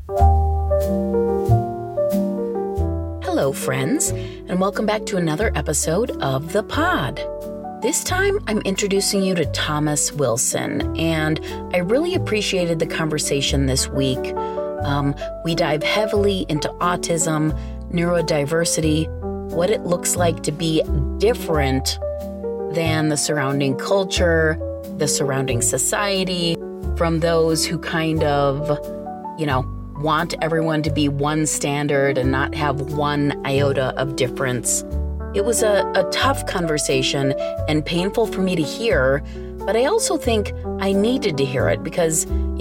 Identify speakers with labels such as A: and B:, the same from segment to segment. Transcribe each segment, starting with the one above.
A: Hello, friends, and welcome back to another episode of The Pod. This time, I'm introducing you to Thomas Wilson, and I really appreciated the conversation this week. We dive heavily into autism, neurodiversity, what it looks like to be different than the surrounding culture, the surrounding society, from those who kind of, want everyone to be one standard and not have one iota of difference. It was a tough conversation and painful for me to hear, but I also think I needed to hear it because,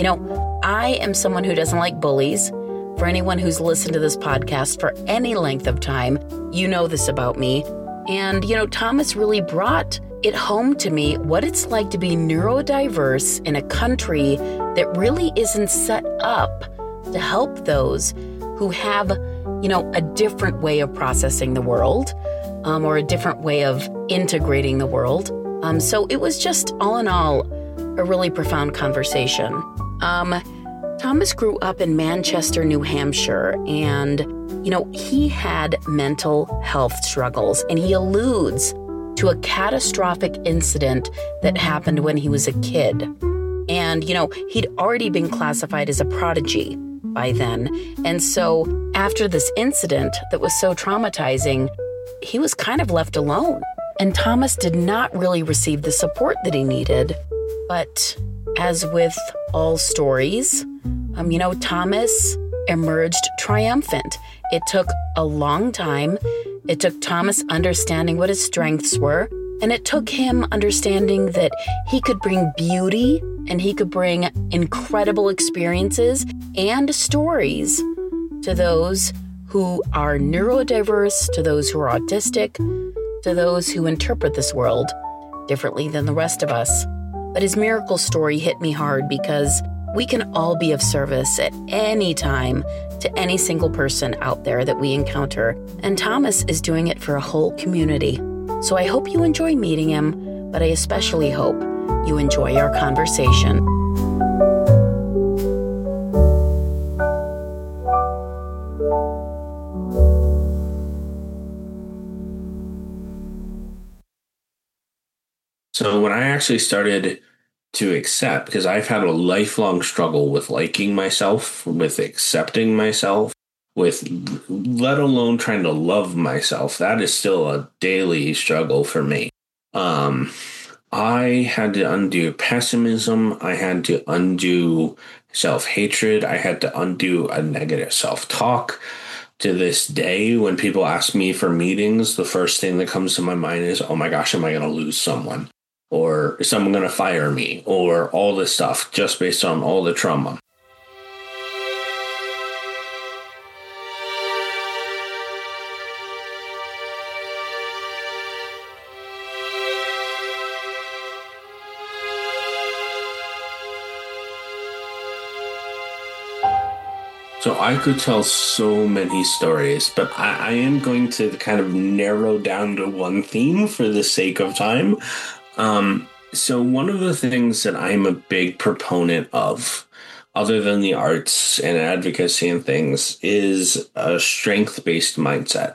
A: I am someone who doesn't like bullies. For anyone who's listened to this podcast for any length of time, you know this about me. And, Thomas really brought it home to me what it's like to be neurodiverse in a country that really isn't set up to help those who have, a different way of processing the world, or a different way of integrating the world. So it was just, all in all, a really profound conversation. Thomas grew up in Manchester, New Hampshire, and, he had mental health struggles, and he alludes to a catastrophic incident that happened when he was a kid. And, he'd already been classified as a prodigy by then. And so after this incident that was so traumatizing, he was kind of left alone. And Thomas did not really receive the support that he needed. But as with all stories, Thomas emerged triumphant. It took a long time. It took Thomas understanding what his strengths were. And it took him understanding that he could bring beauty and he could bring incredible experiences and stories to those who are neurodiverse, to those who are autistic, to those who interpret this world differently than the rest of us. But his miracle story hit me hard because we can all be of service at any time to any single person out there that we encounter. And Thomas is doing it for a whole community. So I hope you enjoy meeting him, but I especially hope you enjoy our conversation.
B: So when I actually started to accept, because I've had a lifelong struggle with liking myself, with accepting myself, with let alone trying to love myself, that is still a daily struggle for me. I had to undo pessimism. I had to undo self-hatred. I had to undo a negative self-talk. To this day, when people ask me for meetings, the first thing that comes to my mind is, oh my gosh, am I going to lose someone? Or is someone going to fire me? Or all this stuff just based on all the trauma. So I could tell so many stories, but I am going to kind of narrow down to one theme for the sake of time. So one of the things that I'm a big proponent of, other than the arts and advocacy and things, is a strength-based mindset.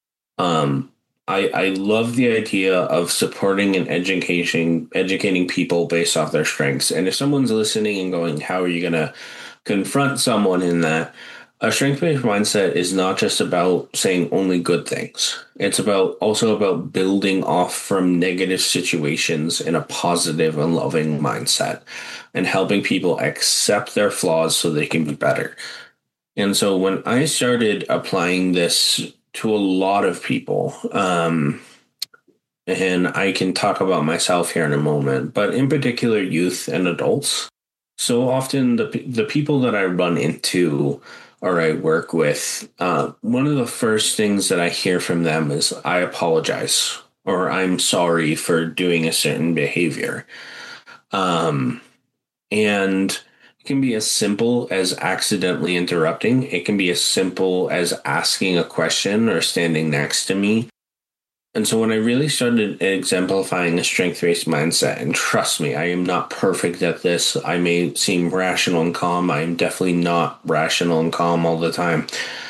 B: I love the idea of supporting and educating people based off their strengths. And if someone's listening and going, how are you going to confront someone in that? A strength-based mindset is not just about saying only good things. It's also about building off from negative situations in a positive and loving mindset and helping people accept their flaws so they can be better. And so when I started applying this to a lot of people, and I can talk about myself here in a moment, but in particular youth and adults, so often the people that I run into or I work with, one of the first things that I hear from them is, I apologize, or I'm sorry for doing a certain behavior. And it can be as simple as accidentally interrupting. It can be as simple as asking a question or standing next to me. And so when I really started exemplifying a strength-based mindset, and trust me, I am not perfect at this. I may seem rational and calm. I am definitely not rational and calm all the time.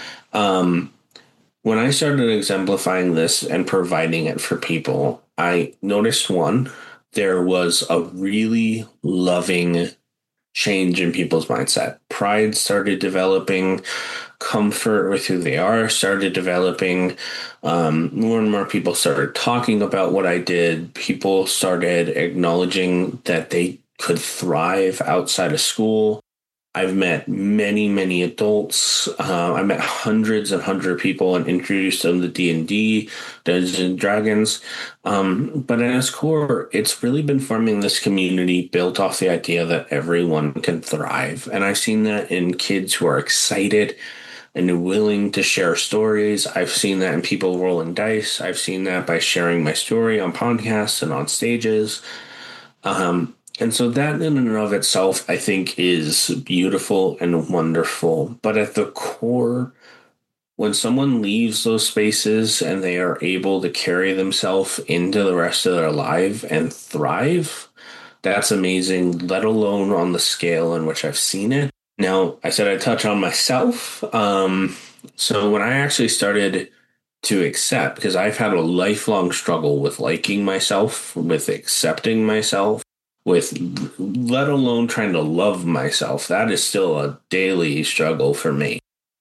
B: When I started exemplifying this and providing it for people, I noticed there was a really loving change in people's mindset. Pride started developing, comfort with who they are started developing. More and more people started talking about what I did. People started acknowledging that they could thrive outside of school. I've met many, many adults. I met hundreds and hundreds of people and introduced them to D&D, Dungeons and Dragons. But at its core, it's really been forming this community built off the idea that everyone can thrive. And I've seen that in kids who are excited and willing to share stories. I've seen that in people rolling dice. I've seen that by sharing my story on podcasts and on stages. And so that in and of itself, I think, is beautiful and wonderful. But at the core, when someone leaves those spaces and they are able to carry themselves into the rest of their life and thrive, that's amazing, let alone on the scale in which I've seen it. Now, I said I'd touch on myself. So when I actually started to accept, because I've had a lifelong struggle with liking myself, with accepting myself, with let alone trying to love myself. That is still a daily struggle for me.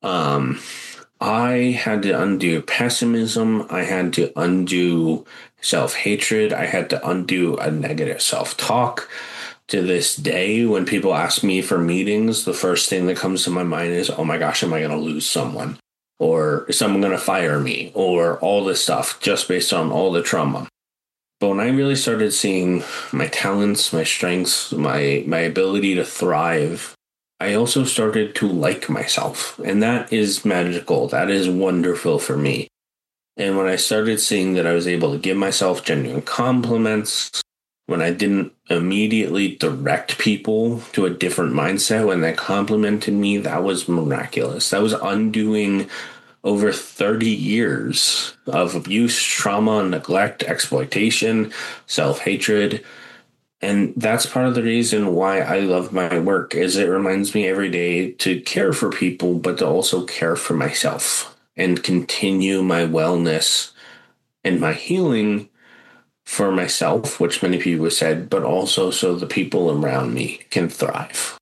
B: I had to undo pessimism. I had to undo self-hatred. I had to undo a negative self-talk. To this day, when people ask me for meetings, the first thing that comes to my mind is, oh my gosh, am I going to lose someone? Or is someone going to fire me? Or all this stuff just based on all the trauma. But when I really started seeing my talents, my strengths, my ability to thrive, I also started to like myself. And that is magical. That is wonderful for me. And when I started seeing that I was able to give myself genuine compliments, when I didn't immediately direct people to a different mindset when they complimented me, that was miraculous. That was undoing over 30 years of abuse, trauma, neglect, exploitation, self-hatred. And that's part of the reason why I love my work, is it reminds me every day to care for people, but to also care for myself and continue my wellness and my healing for myself, which many people have said, but also so the people around me can thrive.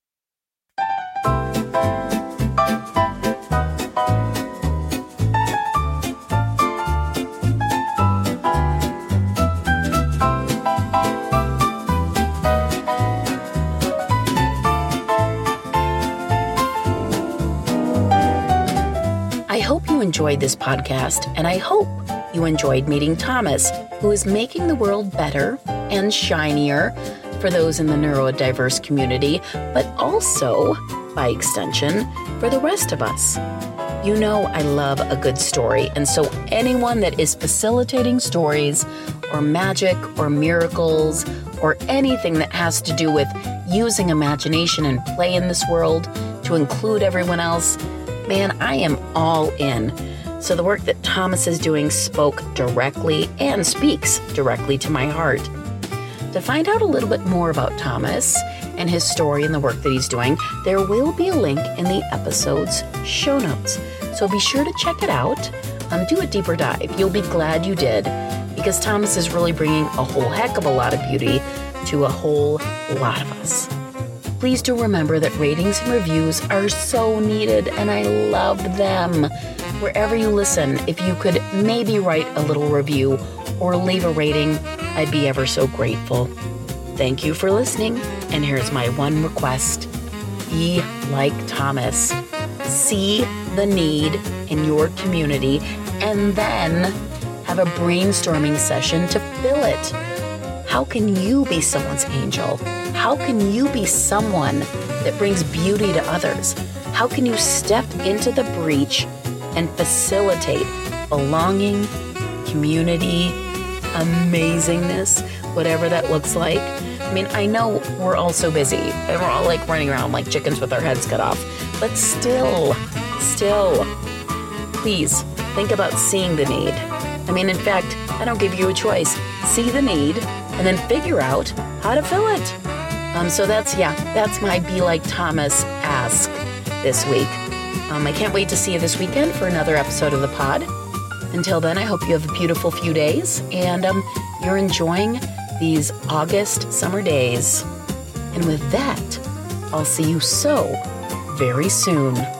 A: I hope you enjoyed this podcast, and I hope you enjoyed meeting Thomas, who is making the world better and shinier for those in the neurodiverse community, but also, by extension, for the rest of us. You know I love a good story, and so anyone that is facilitating stories or magic or miracles or anything that has to do with using imagination and play in this world to include everyone else, man, I am all in. So the work that Thomas is doing spoke directly and speaks directly to my heart. To find out a little bit more about Thomas and his story and the work that he's doing, there will be a link in the episode's show notes. So be sure to check it out. Do a deeper dive. You'll be glad you did, because Thomas is really bringing a whole heck of a lot of beauty to a whole lot of us. Please do remember that ratings and reviews are so needed, and I love them. Wherever you listen, if you could maybe write a little review or leave a rating, I'd be ever so grateful. Thank you for listening, and here's my one request. Be like Thomas. See the need in your community, and then have a brainstorming session to fill it. How can you be someone's angel? How can you be someone that brings beauty to others? How can you step into the breach and facilitate belonging, community, amazingness, whatever that looks like? I mean, I know we're all so busy and we're all like running around like chickens with our heads cut off, but still, please think about seeing the need I mean, in fact, I don't give you a choice. See the need and then figure out how to fill it. So that's my Be Like Thomas ask this week. I can't wait to see you this weekend for another episode of the pod. Until then, I hope you have a beautiful few days and you're enjoying these August summer days. And with that, I'll see you so very soon.